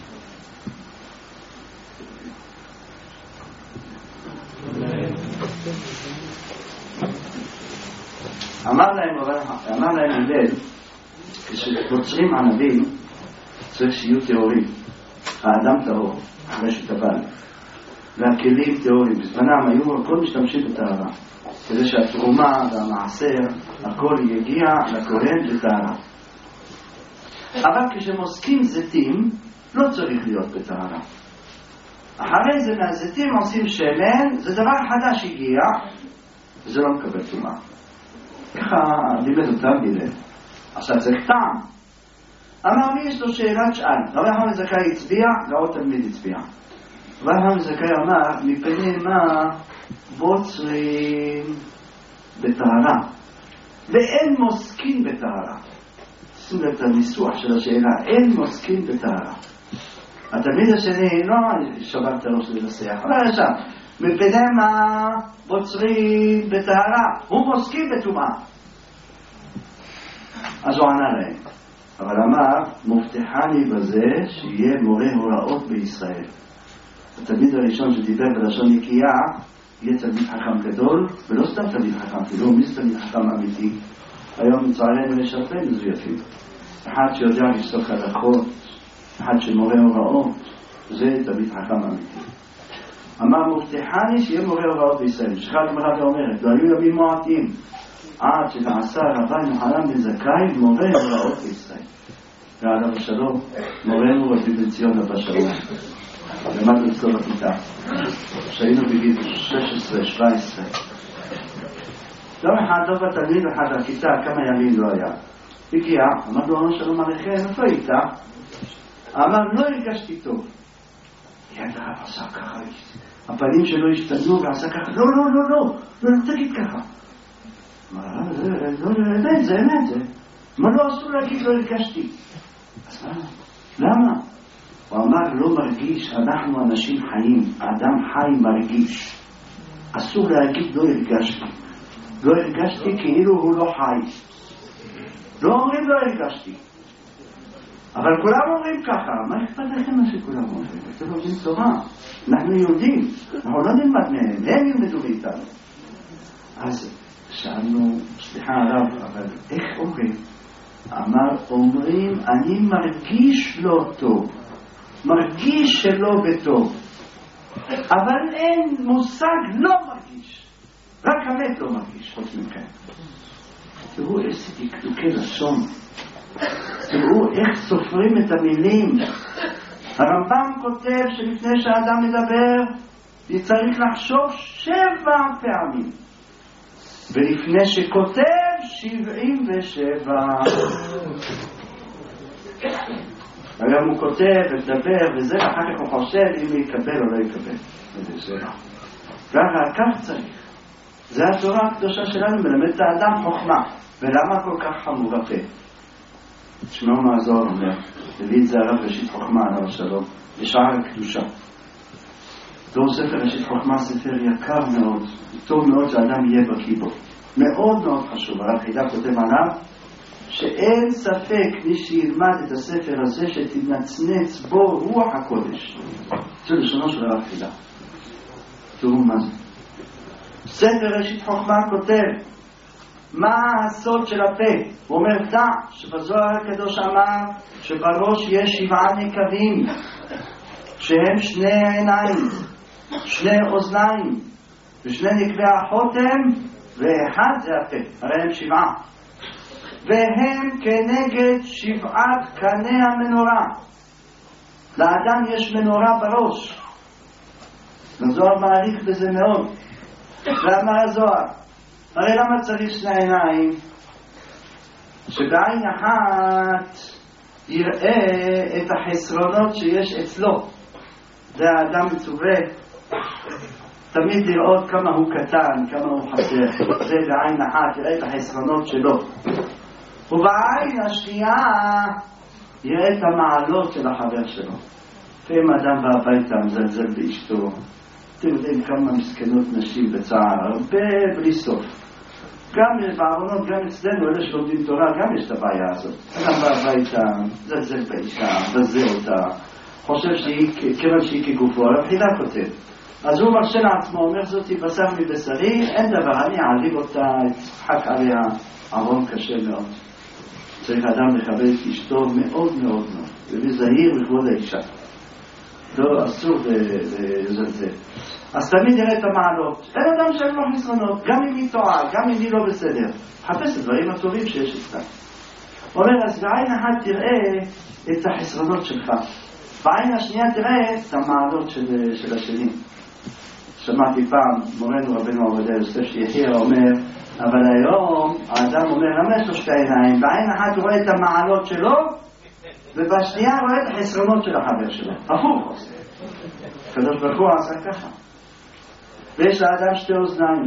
אמר להם הלל, כשקוצרים ענבים צריך שיהיו טהורים, האדם טהור אחרי שטבל, והכלים טהורים. בזמנם היו הכל משתמשים בטהרה כדי שהתרומה והמעשר הכל יגיע לכהן בטהרה. אבל כשמוסקים זיתים לא צריך להיות בטהרה. אחרי זה מהזיתים עושים שמן, זה דבר חדש הגיע וזה לא מקבל תרומה. ככה לימד אותם בילל. עכשיו צריך טעם. אמר לי יש לו שאלת שאל, רבי יוחנן בן זכאי הצביע ועוד תלמיד הצביע. רבי יוחנן בן זכאי אמר מפני מה בוצרים בטהרה ואין מוסקים בטהרה. שימו לב את הניסוח של השאלה, אין מוסקים בטהרה. התלמיד השני לא שבר את הראש לנסח, אבל ישר מפני מה בוצרים בטהרה, הוא מוסקים בטומאה. אז הוא ענה להם, אבל אמר מובטחני בזה שיהיה מורה הוראות בישראל. התלמיד הראשון שדיבר בלשון נקייה יהיה תלמיד חכם גדול, ולא סתם תלמיד חכם, כאילו מי זה תלמיד חכם אמיתי? היום מצערנו יש הרבה מזויפים. אחד שיודע לפסוק הלכות, אחד שמורה הוראות, זה תלמיד חכם אמיתי. אמר מובטחני שיהיה מורה הוראות בישראל. שחד אמרה ואומרת, לא היו ימים מועטים עד שנעשה רבן יוחנן בן זכאי מורה הוראות בישראל. ועליו השלום, מורנו רבי בן ציון אבא שלום. למדנו אצלו בכיתה. כשהיינו בגיל 16-17. יום אחד לא בתלמיד אחד בכיתה, כמה ימים לא היה. הגיע, אמר לו אבא שלום עליכם, איפה היית? אמר, לא הרגשתי טוב. יד הרב עשה ככה, הפנים שלו השתנו ועשה ככה, לא תגיד ככה. אמר, זה אמת. מה לא אסור להגיד לא הרגשתי? אז מה? למה? הוא אמר, לא מרגיש, אנחנו אנשים חיים, האדם חי מרגיש. אסור להגיד לא הרגשתי. לא הרגשתי כאילו הוא לא חי. לא אומרים לא הרגשתי. אבל כולם אומרים ככה, מה אכפת לכם מה שכולם אומרים? אתם לומדים תורה, אנחנו יהודים, אנחנו לא נלמד מהם, הם ילמדו מאיתנו. אז שאלנו, סליחה הרב, אבל איך אומרים? אמר, אומרים, אני מרגיש לא טוב, מרגיש שלא בטוב, אבל אין מושג לא מרגיש, רק המת לא מרגיש, חוץ מכם. תראו איזה דקדוקי לשון, תראו איך סופרים את המילים. הרמב"ם כותב שלפני שהאדם מדבר צריך לחשוב 7 פעמים, ולפני שכותב 77. היום הוא כותב ודבר וזה, אחר כך הוא חושב אם הוא יקבל או לא יקבל. כך צריך. זה התורה הקדושה שלנו, מלמד את האדם חוכמה. ולמה כל כך חמור הפה? תשמעו מה הזוהר אומר, הביא את זה הרב ראשית חוכמה עליו השלום, בשער הקדושה. זהו ספר ראשית חוכמה, ספר יקר מאוד, טוב מאוד שהאדם יהיה בקיא בו. מאוד מאוד חשוב, הרב חידה כותב עליו, שאין ספק מי שילמד את הספר הזה שתנצנץ בו רוח הקודש. זה לשונו של הרב חידה. תראו מה זה. ספר ראשית חוכמה כותב, מה הסוד של הפה? הוא אומר, דע שבזוהר הקדוש אמר שבראש יש 7 נקבים שהם 2 עיניים, 2 אוזניים ו2 נקבי החותם, ואחד זה הפה, הרי הם 7, והם כנגד 7 קני המנורה. לאדם יש מנורה בראש, הזוהר מעריך בזה מאוד. ואמר הזוהר, הרי למה צריך 2 עיניים? שבעין אחת יראה את החסרונות שיש אצלו. זה האדם מצווה תמיד לראות כמה הוא קטן, כמה הוא חסר. זה בעין אחת יראה את החסרונות שלו, ובעין השנייה יראה את המעלות של החבר שלו. ואם אדם בא הביתה מזלזל באשתו, אתם יודעים כמה מסכנות נשים בצער, הרבה בלי סוף. גם בעוונות, גם אצלנו, אלה שלומדים תורה, גם יש את הבעיה הזאת. אדם בא הביתה, מזלזל באישה, בזה אותה, חושב כיוון שהיא כגופו, אבל חילה כותב. אז הוא מרשה לעצמו, אומר זאתי בשר מבשרי, אין דבר, אני אעליב אותה, אצחק עליה, עוון קשה מאוד. צריך אדם לכבד את אשתו מאוד מאוד מאוד, ובזהיר בכבוד האישה. לא, אסור לזלזל. אז תמיד יראה את המעלות. אין אדם שאין לו חסרונות, גם אם היא טועה, גם אם היא לא בסדר. חפש את הדברים הטובים שיש אצלה. הוא אומר, אז בעין אחת תראה את החסרונות שלך, בעין השנייה תראה את המעלות של השני. שמעתי פעם מורנו רבנו עובדיה יוסף שיחיה אומר, אבל היום האדם אומר, למה יש לו 2 עיניים? בעין אחת הוא רואה את המעלות שלו, ובשנייה רואה את החסרונות של החבר שלו. הפוך. הקדוש ברוך הוא עשה ככה. ויש לאדם 2 אוזניים,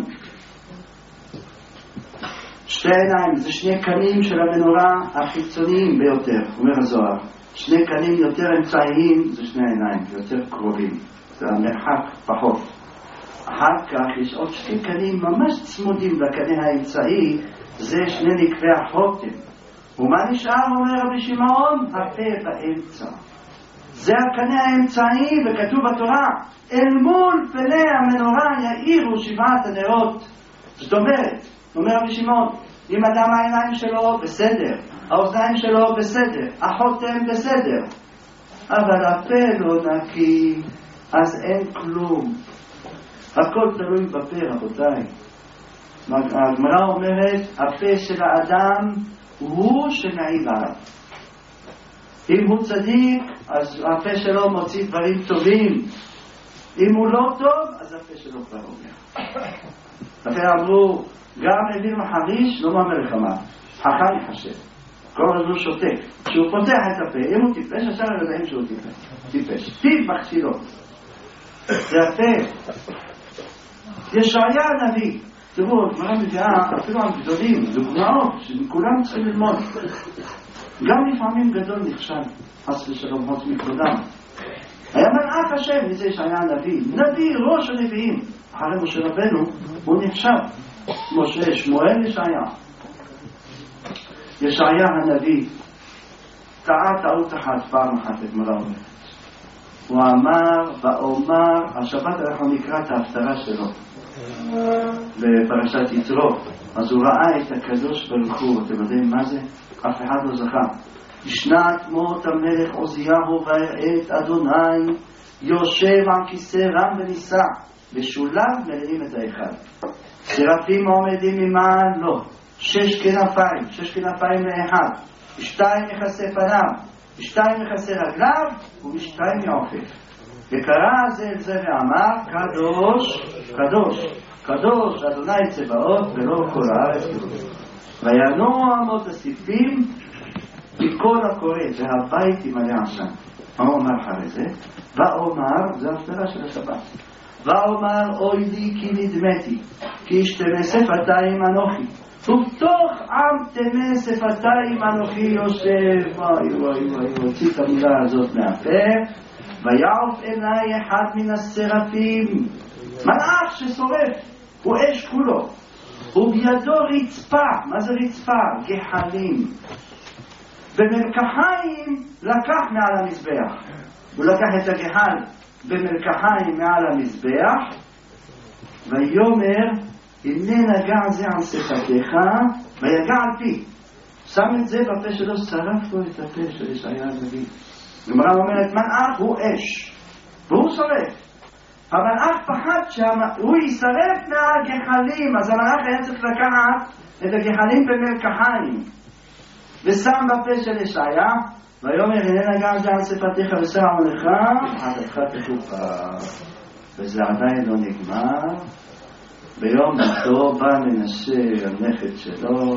2 עיניים, זה 2 קנים של המנורה החיצוניים ביותר, אומר הזוהר. 2 קנים יותר אמצעיים זה 2 עיניים, יותר קרובים, זה המרחק פחות. אחר כך יש עוד 2 קנים ממש צמודים לקנה האמצעי, זה 2 נקבי החותם. ומה נשאר, אומר רבי שמעון? הפה באמצע. זה הקנה האמצעי, וכתוב בתורה, אל מול פני המנורה יאירו 7 הנרות. זאת אומרת, אומר רבי שמעון, אם אדם העיניים שלו בסדר, האוזניים שלו בסדר, החותם בסדר, אבל הפה לא נקי, אז אין כלום. הכל תלוי בפה, רבותיי. הגמרא אומרת, הפה של האדם הוא שמעיב עליו. אם הוא צדיק, אז הפה שלו מוציא דברים טובים. אם הוא לא טוב, אז הפה שלו כבר אומר. לכן אמרו, גם אוויר מחריש לא מאמר לחמה, חכם יחשב. כל הזמן הוא שותק. כשהוא פותח את הפה, אם הוא טיפש, עכשיו יודעים שהוא טיפש. טיפ מחשילו. זה הפה. ישעיה הנביא. תראו, הגמרא מביאה אפילו על גדולים, דוגמאות שכולם צריכים ללמוד. גם לפעמים גדול נכשל, חס ושלום, חוץ מכבודם. היה מלאך השם, מזה ישעיה הנביא. נביא, ראש הנביאים. אחרי משה רבנו, הוא נכשל. משה, שמואל, ישעיה. ישעיה הנביא טעה טעות אחת, פעם אחת הגמרא אומרת. הוא אמר, ואומר, השבת אנחנו נקרא את ההפטרה שלו בפרשת יתרו. אז הוא ראה את הקדוש ברוך הוא, אתם יודעים מה זה? אף אחד לא זכה. בשנת מות המלך עוזיהו ויראה את אדוני יושב על כיסא רם ונישא, ושולב מלאים את ההיכל. שרפים עומדים ממעל לו, 6 כנפיים לאחד, 2 מכסה פניו, 2 מכסה רגליו, ו2 מעופף. וקרא זה אל זה ואמר, קדוש, קדוש, קדוש, אדוני צבאות ולא כל הארץ כולו. וינועו אמות הסיפים מכל הקורא, והבית ימלא עשן. מה הוא אומר אחרי זה? ואומר, זה ההפטרה של השבת. ואומר, אוי לי כי נדמתי, כי ישתמא שפתיים אנוכי, ובתוך עם תמא שפתיים אנוכי יושב. וואי וואי וואי, הוציא את המילה הזאת מהפה. ויעוף עיני אחד מן השרפים, מלאך ששורף, הוא אש כולו, ובידו רצפה. מה זה רצפה? גחלים. במלקחיים לקח מעל המזבח, הוא לקח את הגחל במלקחיים מעל המזבח, ויאמר הנה נגע זה על שפתיך ויגע על פי. שם את זה בפה שלו, שרף לו את הפה של ישעיה הנביא. גמרא אומרת, מלאך הוא אש והוא שורף. המלאך פחד שהוא יישרף מהגחלים, אז המלאך היה צריך לקחת את הגחלים במלקחיים ושם בפה של ישעיה, ויאמר הנה נגע זה על שפתיך ושם עליך עליך תכופר. וזה עדיין לא נגמר. ביום מותו בא מנשה הנכד שלו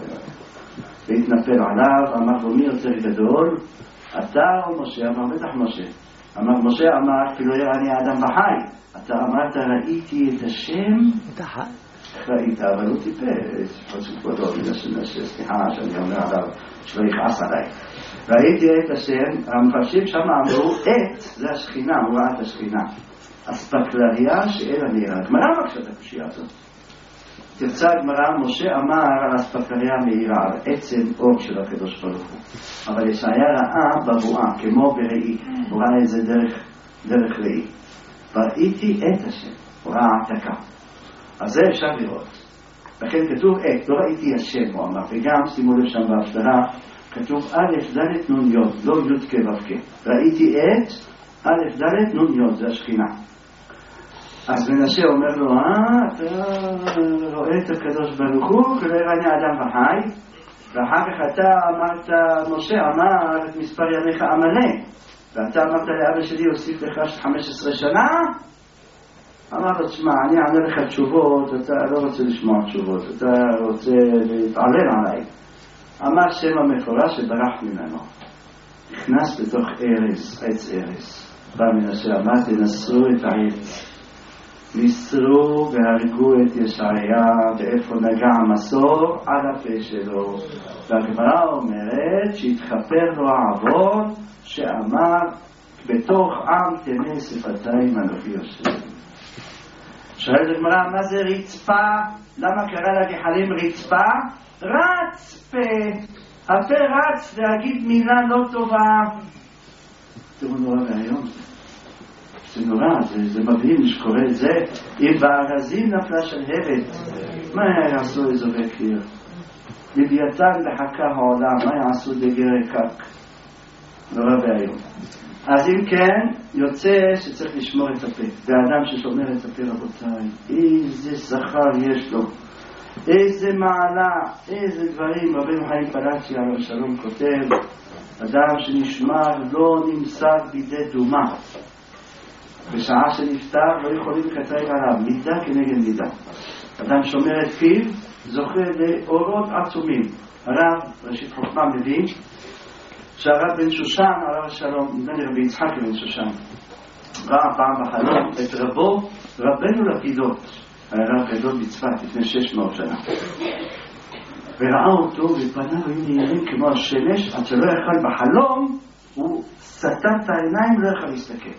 והתנפל עליו, אמר לו מי יותר גדול, אתה או משה? אמר בטח משה. אמר משה, אמר כי לא יראה אני האדם בחי. אתה אמרת ראיתי את השם, ראית, אבל הוא טיפש, חושב כבודו בגלל שנשה, סליחה שאני אומר עליו שלא יכעס עליי. ראיתי את השם, המפרשים שם אמרו את, זה השכינה, הוא ראה את השכינה. אספקלריה שאל הנראה. הגמרא מקשה את הקושייה הזאת. תרצה הגמרא, משה אמר על אספקלריה מאירה, על עצם אור של הקדוש ברוך הוא. אבל ישעיה ראה בבואה, כמו בראי. הוא ראה איזה דרך ראי. ראיתי את השם. הוא ראה העתקה. אז זה אפשר לראות. לכן כתוב את, לא ראיתי השם, הוא אמר. וגם, שימו לב שם בהפטרה, כתוב א' ד' נ' י', לא י' כ' ו' כ'. ראיתי את א' ד' נ' י', זה השכינה. אז מנשה אומר לו, אתה רואה את הקדוש ברוך הוא, כי לא יראה אני האדם בחי, ואחר כך אתה אמרת, משה אמר את מספר ימיך אמנה, ואתה אמרת לאבא שלי הוסיף לך 15 שנה, אמר לו, תשמע, אני אענה לך תשובות, אתה לא רוצה לשמוע תשובות, אתה רוצה להתעלל עליי. אמר שם המפורש שברח ממנו, נכנס בתוך ארז, עץ ארז. בא מנשה, אמר, תנסרו את העץ. ניסרו והרגו את ישעיה באיפה נגע המסור על הפה שלו. והגמרא אומרת שהתחפר לו העוון שאמר בתוך עם תנה שפתיים אנוכי יושב. שואלת הגמרא, מה זה רצפה? למה קרא לגחלים רצפה? רץ פה, הפה רץ להגיד מילה לא טובה. תראו נורא והיום זה נורא, זה מדהים שקורה את זה. אם בארזים נפלה של הבת, מה יעשו איזו בקיר? לוויתן לחכה העולם, מה יעשו דגרי קק? נורא והיום. אז אם כן, יוצא שצריך לשמור את הפה. והאדם ששומר את הפה, רבותיי, איזה שכר יש לו, איזה מעלה, איזה דברים. רבינו חיים פלאצ'י על השלום כותב, אדם שנשמר לא נמסר בידי דומה. בשעה שנפטר לא יכולים לקטרג עליו, מידה כנגד מידה. אדם שומר את פיו, זוכה לאורות עצומים. הרב, ראשית חוכמה מבין, שהרב בן שושן, הרב השלום, נדמה לי רבי יצחק בן שושן, ראה פעם בחלום את רבו, רבנו לפידות, הרב גדול בצפת לפני 600 שנה. וראה אותו ופניו היו נהירים כמו השמש, עד שלא יכל בחלום, הוא סתר את העיניים ולא יכל להסתכל.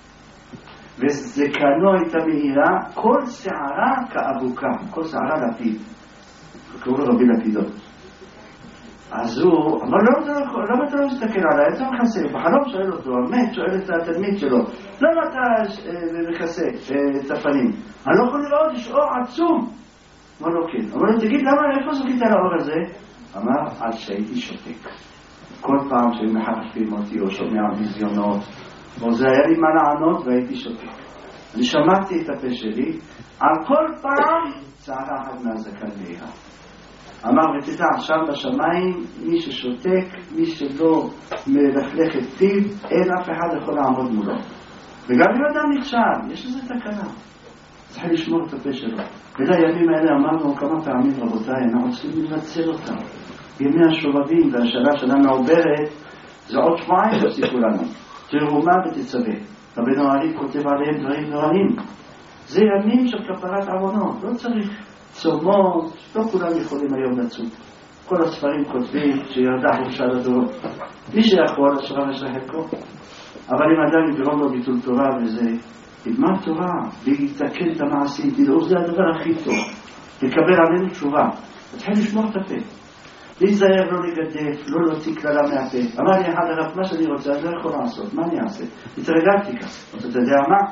וזקנו הייתה מהירה, כל שערה כאבוקה, כל שערה לפיד. קראו לו רבי לפידות. אז הוא אמר, למה אתה לא מסתכל עליי? אתה מכסה. בחלום שואל אותו, המת שואל את התלמיד שלו, למה אתה מכסה את הפנים? אני לא יכול לראות, יש אור עצום. אמר לו כן. אמר לו, תגיד, למה, איפה זוכית על האור הזה? אמר, על שהייתי שותק. כל פעם שהיו מחרפים אותי או שומע ויזיונות, או זה היה לי מה לענות והייתי שותק. אני שמעתי את הפה שלי, על כל פעם צערה אחת מהזקן מהירה. אמר, ותדע, עכשיו בשמיים, מי ששותק, מי שלא מלכלך את פיו, אין אף אחד יכול לעמוד מולו. וגם אם אדם נכשל, יש לזה תקנה. צריך לשמור את הפה שלו. ולימים האלה אמרנו כמה פעמים, רבותיי, אנחנו צריכים לנצל אותם. ימי השובבים והשאלה שלנו עוברת, זה עוד שבועיים תוסיפו לנו. תרומה ותצווה. רבנו הרי"ף כותב עליהם דברים נוראים. זה ימים של כפרת עוונות, לא צריך צומות, לא כולם יכולים היום לצום. כל הספרים כותבים שירדה חופשה לדורות. מי שיכול, אשריו אשרי חלקו. אבל אם אדם יגרום לו ביטול תורה וזה, ילמד תורה, ויתקן את המעשים, תדעו, זה הדבר הכי טוב. תקבל עלינו תשובה. תתחיל לשמור את הפה. להיזהר, לא לגדף, לא להוציא כללה מהפה. אמר לי אחד הרב, מה שאני רוצה, אני לא יכול לעשות, מה אני אעשה? התרגלתי כך. אתה יודע מה?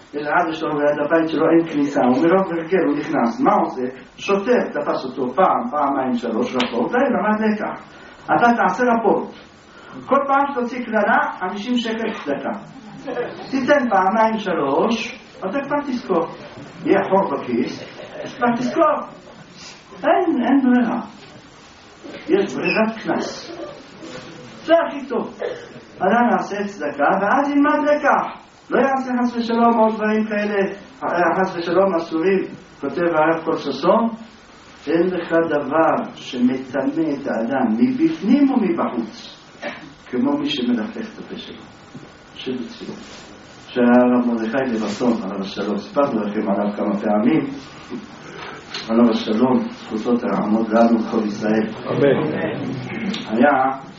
איזה עד יש לו ליד הבית שלו אין כניסה, הוא מרוב הרגל, הוא נכנס, מה עושה? שוטר תפס אותו פעם, פעמיים, 3 רפורט, למד לקח. אתה תעשה רפורט. כל פעם שתוציא קללה, 50 שקל צדקה. תיתן פעמיים 3, אתה כבר תזכור. יהיה חור בכיס, כבר תזכור. אין ברירה. יש ברירת כנס. זה הכי טוב. אדם יעשה צדקה, ואז ילמד לקח. לא יעשה חס ושלום עוד דברים כאלה, חס ושלום אסורים, כותב הרב כל ששון, אין לך דבר שמטמא את האדם מבפנים ומבחוץ, כמו מי שמלכלך את הפה שלו. שבציבור. שהרב מרדכי לבסון, עליו השלום, סיפרנו לכם עליו כמה פעמים, עליו השלום, זכותו תרעמוד לנו כל ישראל. היה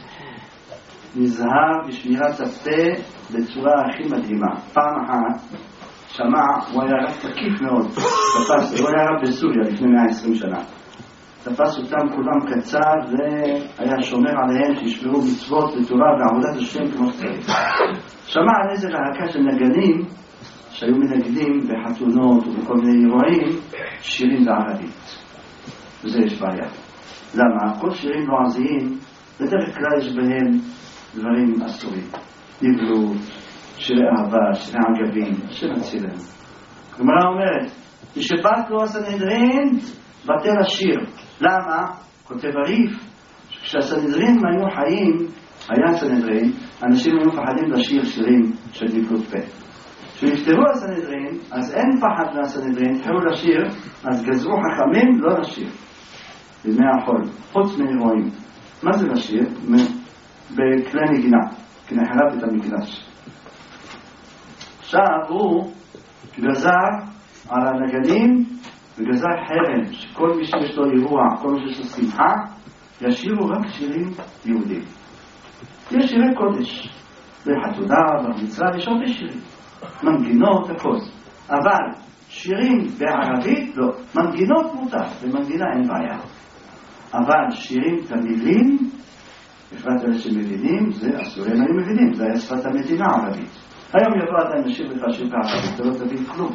נזהר בשמירת הפה בצורה הכי מדהימה. פעם אחת שמע, הוא היה רב תקיף מאוד, הוא היה רב בסוריה לפני 120 שנה. תפס אותם כולם קצר והיה שומר עליהם שישמרו מצוות ותורה ועבודת השם כמו שצריך. שמע על איזה להקה של נגנים שהיו מנגנים בחתונות ובכל מיני אירועים שירים בערבית. וזה יש בעיה. למה? כל שירים לועזיים בדרך כלל יש בהם דברים אסורים. נבלות, שירי אהבה, שירי עגבים, שמציל להם. הגמרא אומרת, משבת לו הסנהדרין בטל השיר. למה? כותב הריף, כשהסנהדרין היו חיים, היה סנהדרין, אנשים היו פחדים לשיר שירים של נבלות פה. כשנפטרו הסנהדרין, אז אין פחד מהסנהדרין, התחילו לשיר, אז גזרו חכמים לא לשיר. בימי החול, חוץ מאירועים. מה זה לשיר? בכלי נגינה, כנחרב את המקדש. עכשיו הוא גזר על הנגנים וגזר חרם, שכל מי שיש לו אירוע, כל מי שיש לו שמחה, ישירו רק שירים יהודים. יש שירי קודש, בחתונה, במצווה, יש עוד שירים, מנגינות, הכל. אבל שירים בערבית, לא. מנגינות מותר, במנגינה אין בעיה. אבל שירים תמילים, בפרט אלה שמבינים, זה אסורים היו מבינים, זה היה שפת המדינה הערבית. היום יבוא עדיין נשאיר לך שיר בערבית, אתה לא תבין כלום.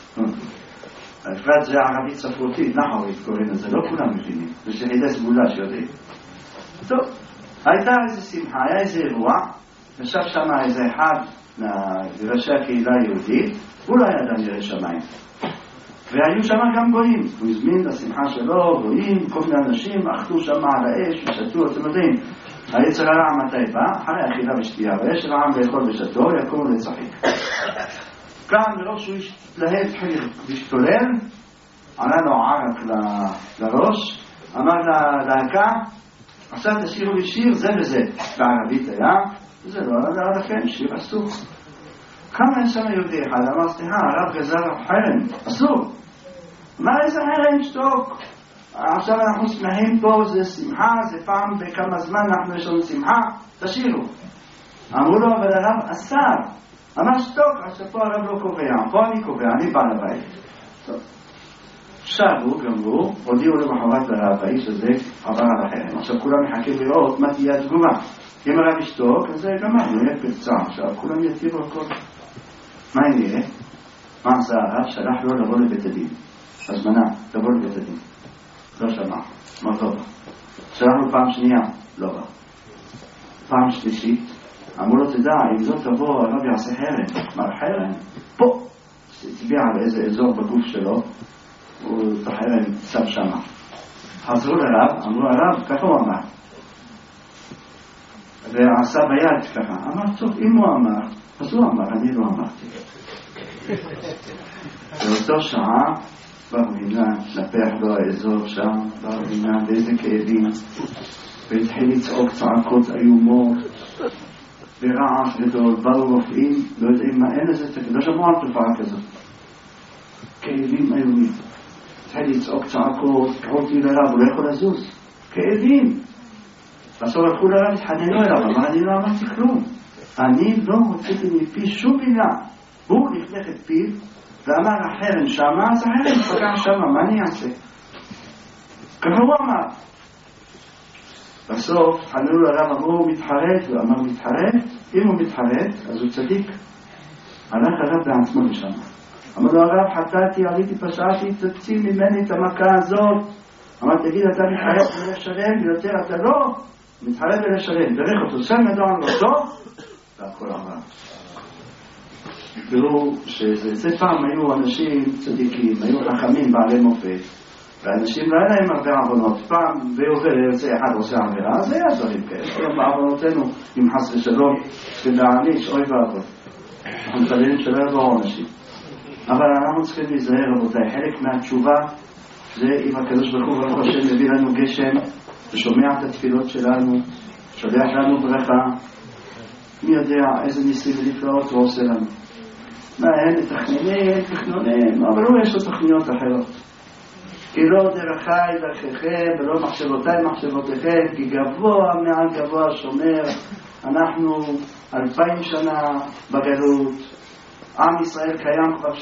בפרט זה ערבית ספרותית, נחורית קוראים לזה, לא כולם מבינים, זה שחידי סגולה שיודעים. טוב, הייתה איזה שמחה, היה איזה אירוע, ישב שם איזה אחד מראשי הקהילה היהודית, הוא לא היה אדם ירא שמיים. והיו שם גם גויים, הוא הזמין לשמחה שלו, גויים, כל מיני אנשים, אכלו שם על האש ושתו, אתם יודעים. היצר הרע מתי בא? אחרי אכילה ושתייה, ויש רעם לאכול ושתו, יקום ולצחיק. כאן מרוב שהוא התלהב, התחיל להשתולל, עלה לו ערק לראש, אמר להקה, עכשיו תשאירו לי שיר זה וזה. בערבית היה, זה לא היה לכם, שיר אסור. כמה יש שם יהודי אחד, אמר סליחה, הרב גזר חרם, אסור. מה איזה חרם? שתוק. עכשיו אנחנו שמחים פה, זה שמחה, זה פעם בכמה זמן אנחנו יש לנו שמחה, תשאירו. אמרו לו, אבל הרב אסר. אמר שתוק, עכשיו פה הרב לא קובע, פה אני קובע, אני בעל הבית. טוב. שבו, גמרו, הודיעו למחרת לרב, האיש הזה עבר על החרם. עכשיו כולם מחכים לראות מה תהיה התגובה. אם הרב ישתוק, אז זה גמר, הוא יהיה פרצה. עכשיו כולם יתירו הכל. מה יהיה? מה עשה הרב? שלח לו לבוא לבית הדין. הזמנה, לבוא לבית הדין. לא שמע, מה לא בא. שלח לו פעם שנייה, לא בא. פעם שלישית, אמרו לו תדע, אם זאת תבוא, הרב יעשה חרם. מה חרם? פה. תצביע על איזה אזור בגוף שלו, ואת החרם שם שמה. חזרו לרב, אמרו הרב, ככה הוא אמר. ועשה ביד ככה. אמר, טוב, אם הוא אמר, אז הוא אמר, אני לא אמרתי. באותו שעה, ברמינה, נפח לו האזור שם, ברמינה, באיזה כאבים, והתחיל לצעוק צעקות איומות, ברעש גדול, באו רופאים, לא יודעים מה, אין איזה תקד, לא שמעו על תופעה כזאת. כאבים איומים. התחיל לצעוק צעקות, קראו אותי לרב, הוא לא יכול לזוז. כאבים. בסוף הלכו לרב, התחננו אליו, אבל אני לא אמרתי כלום. אני לא הוצאתי מפי שום מילה. הוא לכלך את פיו, ואמר החרם שמה, אז החרם פגע שמה, מה אני אעשה? ככה הוא אמר. בסוף חננו לרב, אמרו הוא מתחרט, הוא אמר מתחרט, אם הוא מתחרט, אז הוא צדיק. הלך הרב בעצמו לשם. אמר לו הרב, חטאתי, עליתי, פשעתי, תוציא ממני את המכה הזאת. אמר, תגיד, אתה מתחרט בלב שלם, ויותר אתה לא מתחרט בלב שלם, דרך אותו, שם ידו על ראשו, והכל עבר. תראו שזה פעם היו אנשים צדיקים, היו חכמים בעלי מופת, ואנשים לא היה להם הרבה עוונות. פעם ועובר יוצא אחד עושה עבירה, אז היה דברים כאלה. היום בעוונותינו, אם חס ושלום, ולהעניש, אוי ואבוי. אנחנו מתפללים שלא יבואו אנשים. אבל אנחנו צריכים להיזהר, רבותיי, חלק מהתשובה זה אם הקדוש ברוך הוא ברוך השם מביא לנו גשם ושומע את התפילות שלנו, שולח לנו ברכה, מי יודע איזה ניסים ונפלאות הוא עושה לנו. מה, הם תכנונים, אבל הוא יש לו תוכניות אחרות. כי לא דרכי דרכיכם ולא מחשבותיי מחשבותיכם, כי גבוה מעל גבוה שומר. אנחנו 2000 שנה בגלות, עם ישראל קיים כבר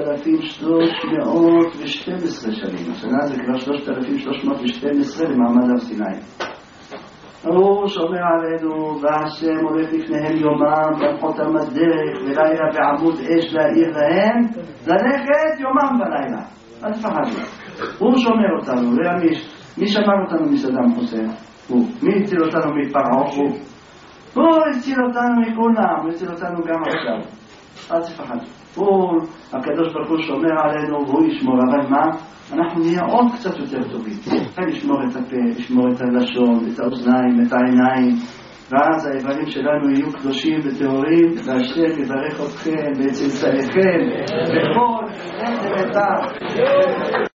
3,312 שנים. השנה זה כבר 3,312 למעמד הר סיני. הוא שומר עלינו, והשם הולך לפניהם יומם במחותם הדרך ולילה בעמוד אש להאיר להם, ללכת יומם ולילה. אל תפחדו. הוא שומר אותנו, זה מי שמר אותנו מסדאם חוסיין? הוא. מי הציל אותנו מפרעה? הוא הציל אותנו מכולם, הוא הציל אותנו גם עכשיו. אל תפחדו. הוא, הקדוש ברוך הוא שומר עלינו והוא ישמור, אבל מה? אנחנו נהיה עוד קצת יותר טובים. כאן ישמור את הפה, ישמור את הלשון, את האוזניים, את העיניים, ואז האיברים שלנו יהיו קדושים וטהורים, והשם יברך אתכם ואת צאצאיכם בכל עת ועת.